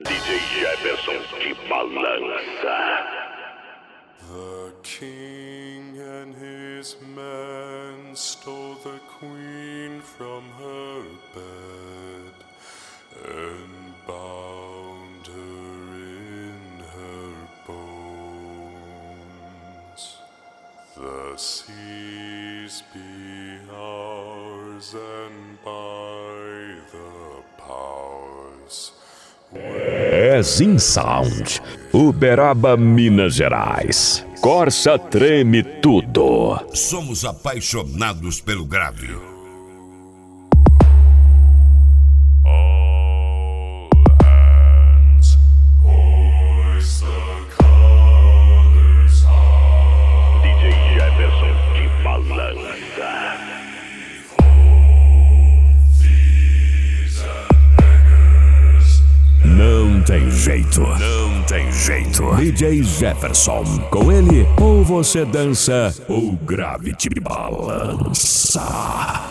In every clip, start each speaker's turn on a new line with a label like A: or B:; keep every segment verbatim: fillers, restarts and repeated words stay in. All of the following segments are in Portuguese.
A: D J Jefferson que balança.
B: The king and his men stole the queen from her bed and bound her in her bones. The seas be ours and by the powers.
C: É Zin Sound, Uberaba, Minas Gerais. Corsa treme tudo.
D: Somos apaixonados pelo grave.
B: All hands, hoist the colors high.
A: D J Jefferson que balança.
C: Não tem jeito, não tem jeito. D J Jefferson, com ele, ou você dança, ou Gravity balança.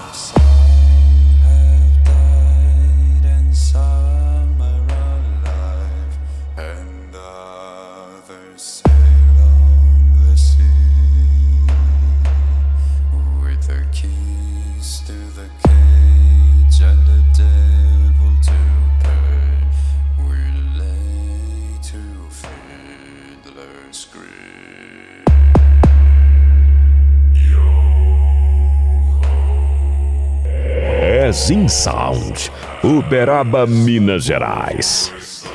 C: É Zin Sound, Uberaba, Minas Gerais.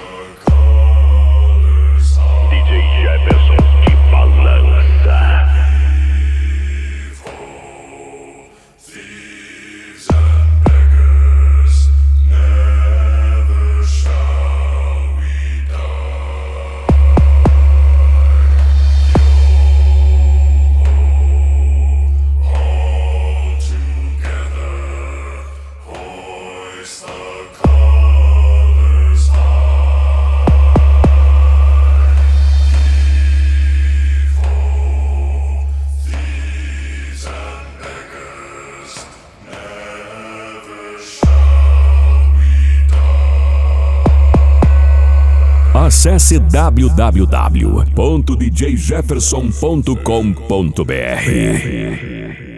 A: D J Jefferson que balança.
B: Thieves and beggars, never shall we die. All together, hoist the colors high. Evil, thieves and beggars, never shall we die.
C: Acesse w w w ponto d j jefferson ponto com ponto b r.